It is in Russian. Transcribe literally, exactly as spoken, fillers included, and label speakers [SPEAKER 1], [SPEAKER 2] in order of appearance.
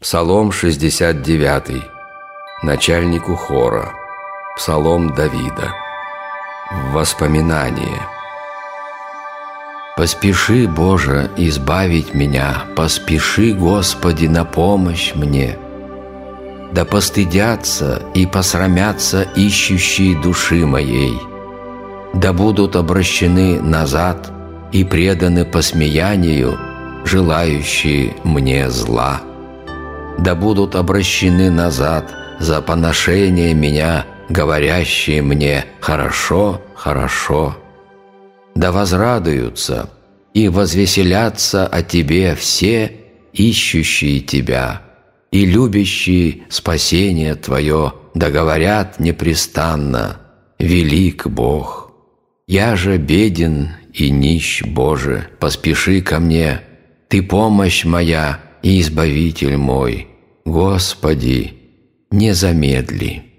[SPEAKER 1] Псалом шестьдесят девятый. Начальнику хора. Псалом Давида. Воспоминание. «Поспеши, Боже, избавить меня, поспеши, Господи, на помощь мне. Да постыдятся и посрамятся ищущие души моей, да будут обращены назад и преданы посмеянию, желающие мне зла. Да будут обращены назад за поношение меня, говорящие мне: хорошо, хорошо. Да возрадуются и возвеселятся о Тебе все, ищущие Тебя, и любящие спасение Твое, да говорят непрестанно: велик Бог. Я же беден и нищ, Боже, поспеши ко мне, Ты помощь моя и избавитель мой, Господи, не замедли».